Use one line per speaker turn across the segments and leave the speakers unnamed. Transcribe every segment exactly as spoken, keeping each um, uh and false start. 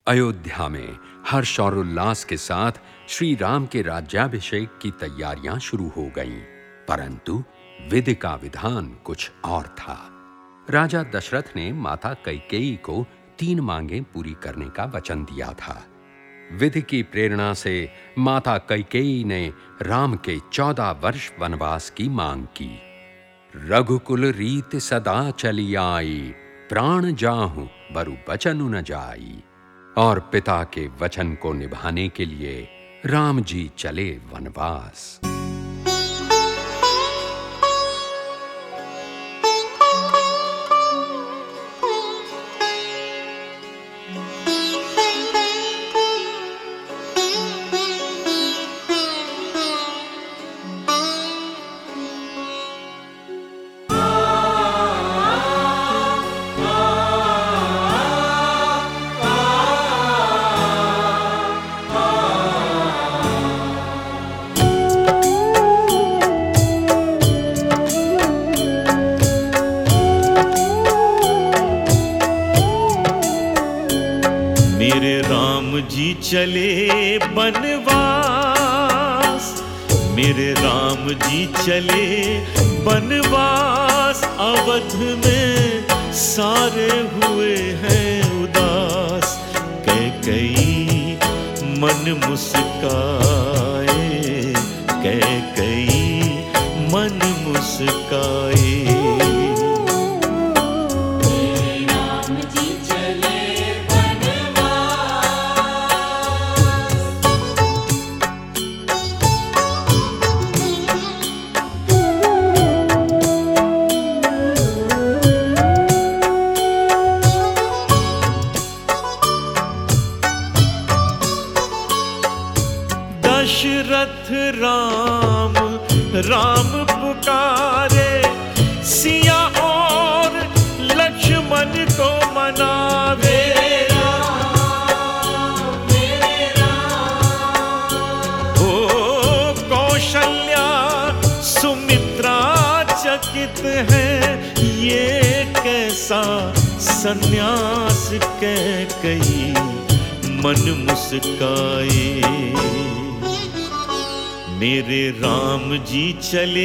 अयोध्या में हर्ष और उल्लास के साथ श्री राम के राज्याभिषेक की तैयारियां शुरू हो गईं, परंतु विधि का विधान कुछ और था। राजा दशरथ ने माता कैकेयी को तीन मांगें पूरी करने का वचन दिया था। विधि की प्रेरणा से माता कैकेयी ने राम के चौदह वर्ष वनवास की मांग की। रघुकुल रीत सदा चली आई, प्राण जाहूं बरु बचनु न जाई। और पिता के वचन को निभाने के लिए राम जी चले वनवास।
मेरे राम जी चले बनवास, मेरे राम जी चले बनवास। अवध में सारे हुए हैं उदास, कैकेयी मन मुस्काए, कैकेयी मन मुस्काए। दशरथ राम राम पुकारे, सिया और लक्ष्मण को मनावे। ओ कौशल्या सुमित्रा चकित है, ये कैसा सन्यास कैकेयी मन मुस्काए। मेरे राम जी चले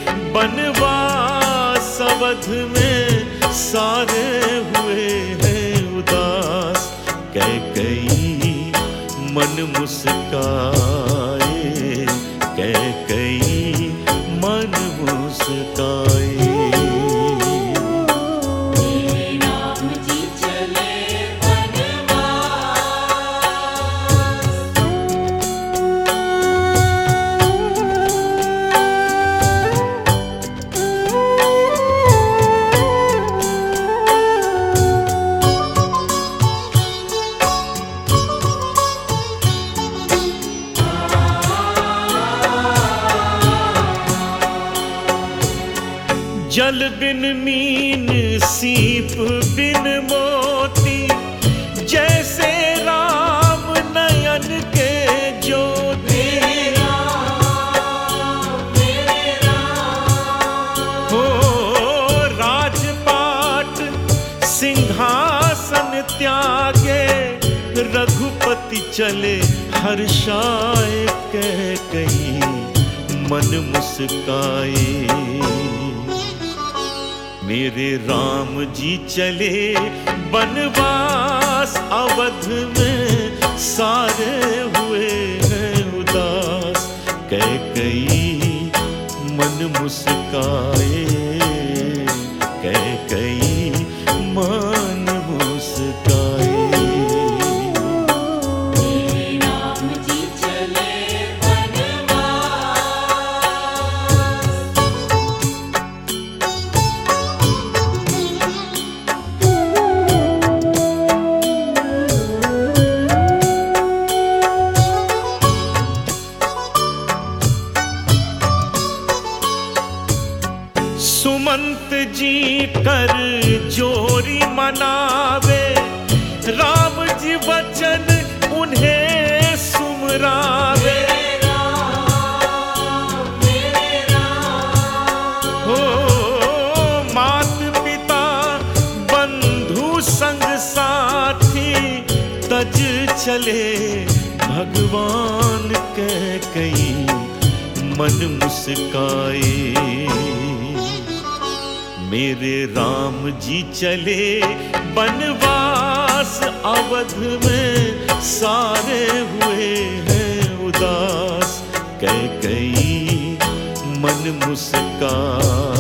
बनवास, अवध में सारे हुए हैं उदास, कैकेयी मन मुस्काए, कैकेयी मन मुस्काए। जल बिन मीन सीप बिन मोती, जैसे राम नयन के ज्योति। हो राजपाट सिंहासन त्यागे, रघुपति चले हर्षाए, कैकेयी मन मुस्काए। मेरे राम जी चले बनवास, अवध में सारे हुए हैं उदास, कैकेयी मन मुस्काए, कैकेयी मन मुस्काए। सुमंत जी कर जोरी मनावे, राम जी वचन उन्हें सुमरावे। हो मात पिता बंधु संग साथी, तज ब्रज चले भगवान कैकेयी मन मुस्काए। मेरे राम जी चले बनवास अवध में, सारे हुए हैं उदास कैकेयी मन मुस्काए।